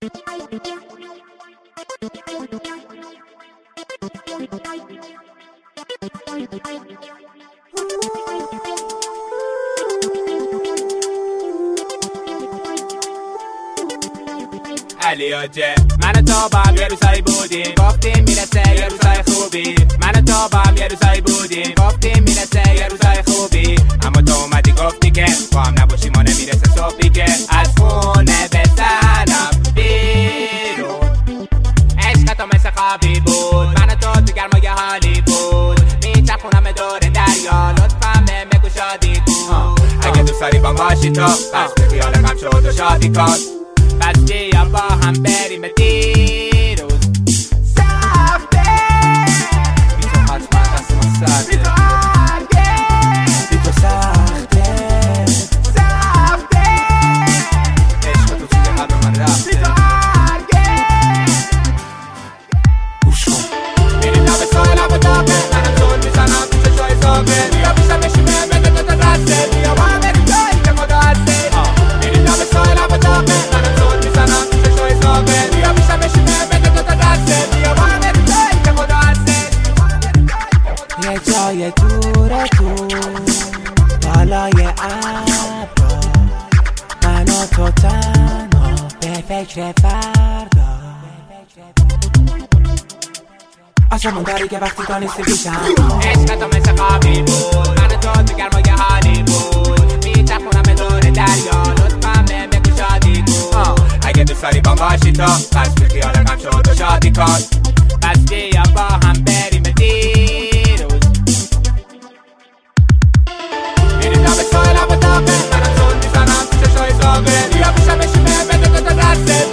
علی آجه من تو با هم یه روزایی بودیم گفتیم میرسه یه روزای خوبی من تو با هم یه روزایی بودیم گفتیم میرسه یه روزای خوبی اما تو اومدی گفتی که با هم نباشیم ما نمیرسه صبحی که از خونه بزنم بیرون عشق تو مثل خوابی بود من تو گرمای حالی بود میچرخونم دور دریا لطفا به مگو شادی کن اگه دوست داری با باشی تو پس به خیال غم شد و شادی کن پس بیا با هم بریم دیروز سخته بی تو حتما دست ما سرده بی تو هرگه بی تو سخته عشق تو توی قلب من رفته بی تو هرگه گوش کن میریم لب سایه لب داغه منم زور میزنم تو چشای زاغه بیا بیشتر بشیمه بده دوتا دسته بیا با هم بریم جایی که خدا هسته میریم لب سایه لب داغه منم زور میزنم تو چشای زاغه بیا بیشتر بشیمه بده دوتا دسته بیا با هم بریم جایی که خدا هسته یه جای دور بالای ابرا من و تو تنها به فکر فردا آسمون داری که وقتی تو نیستی پیشم عشق تو مثل خوابی بود من تو گرمای حالی بود میچرخونم دور دریا لطفا به مگو شادی کن اگه دوست داری با باشی تو پس به خیال غم شد و شادی کن پس بیا با هم بریم دیروز میریم لب سایه لب داغه منم زور میزنم تو چشای زاغه بیا بیشتر بشیمه بده دوتا دسته